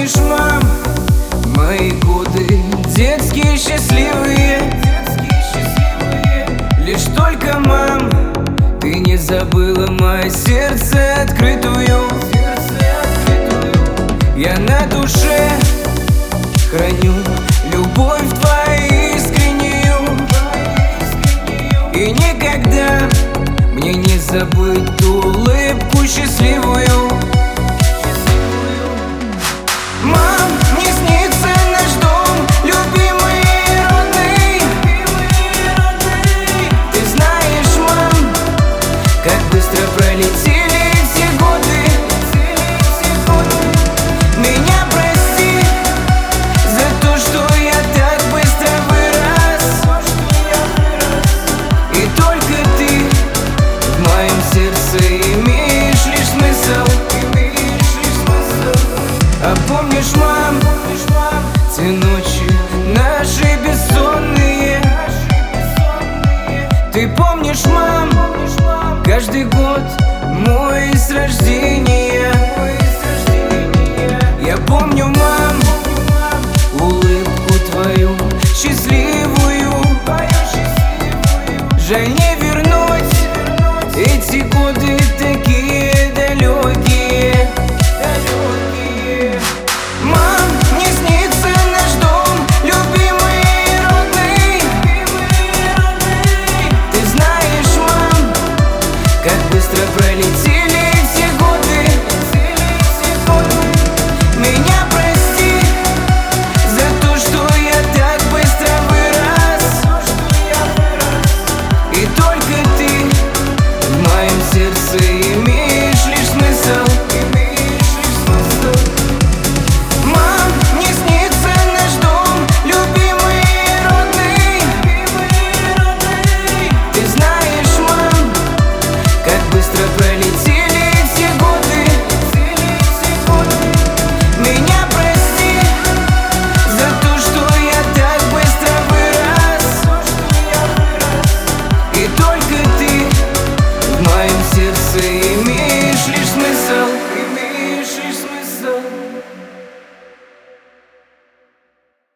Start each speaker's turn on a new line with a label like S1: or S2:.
S1: помнишь, мам, мои годы детские счастливые? Лишь только, мам, ты не забыла мое сердце открытую. Я на душе храню любовь твою искреннюю, и никогда мне не забыть ту улыбку счастливую. Мам, мне снится наш дом, любимый и родный. Ты знаешь, мам, как быстро пролетели все годы. Меня прости за то, что я так быстро вырос, и только ты в моем сердце имеешь лишь смысл. А помнишь, мам, те ночи наши бессонные? Ты помнишь, мам, каждый год мой с рождения? Я помню, мам, улыбку твою счастливую. Жаль не вернуть эти годы такие далекие. Мам, мне снится наш дом, любимый и родный. Ты знаешь, мам, как быстро пролетели все годы. Меня прости за то, что я так быстро вырос, и только ты в моем сердце имеешь лишь смысл.